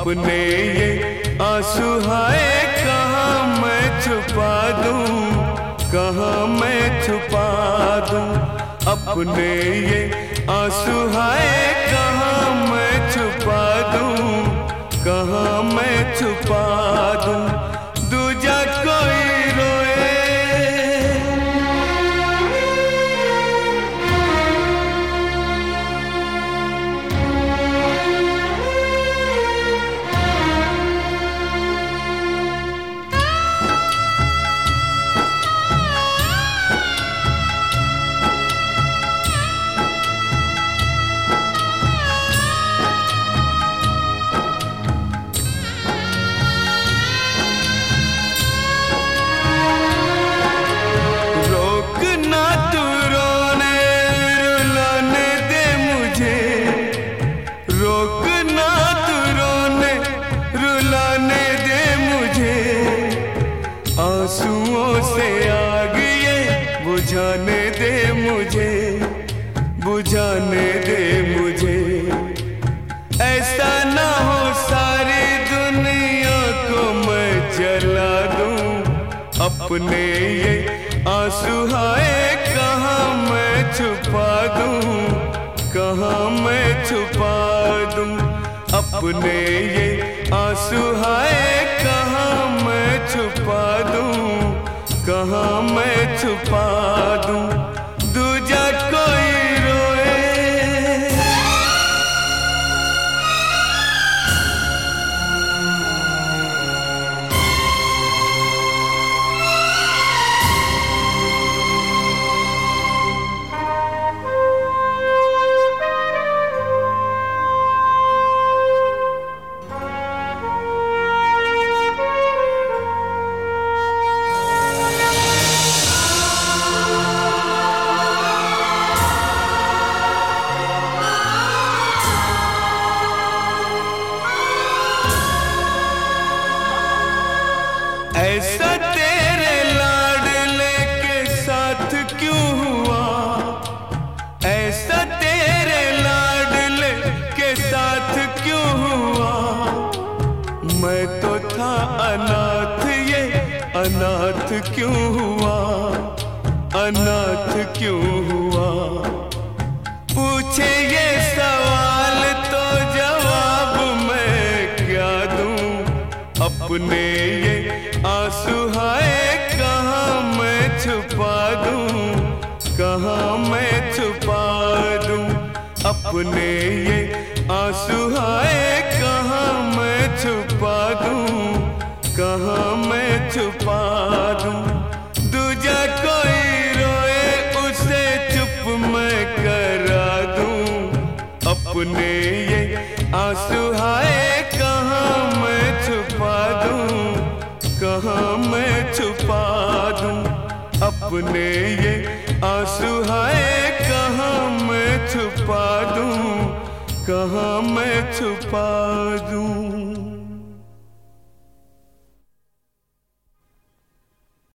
अपने ये आंसू हाय कहाँ मैं छुपा दूं, कहाँ मैं छुपा दूं। अपने ये आंसू हाय कहाँ मैं छुपा दूं, कहाँ मैं छुपा दूं। दूजा कोई रोए आंसुओं से आग ये बुझाने दे मुझे, बुझाने दे मुझे। ऐसा ना हो सारी दुनिया को मैं जला दूं, अपने ये आंसू हाय कहाँ मैं छुपा दूं, कहाँ मैं छुपा दूं। अपने ये आंसू हाय कहाँ मैं छुपा दूं, कहाँ मैं छुपा दूं। दूजा कोई रोए ऐसा तेरे लाडले के साथ क्यों हुआ, ऐसा तेरे लाडले के साथ क्यों हुआ। मैं तो था अनाथ, ये अनाथ क्यों हुआ, अनाथ क्यों हुआ। पूछे ये सवाल तो जवाब मैं क्या दूं। अपने ये आंसू हाय कहाँ मैं छुपा दूं, कहाँ मैं छुपा दूं। अपने ये आंसू हाय कहाँ मैं छुपा दूं, कहाँ मैं छुपा दूं। दूजा कोई रोए उसे चुप मैं करा दूं, अपने ये आंसू हाय कहाँ मैं छुपा दूं, कहाँ मैं छुपा दूं। अपने ये आंसू हाय कहाँ मैं छुपा दूं, कहाँ मैं छुपा दूं।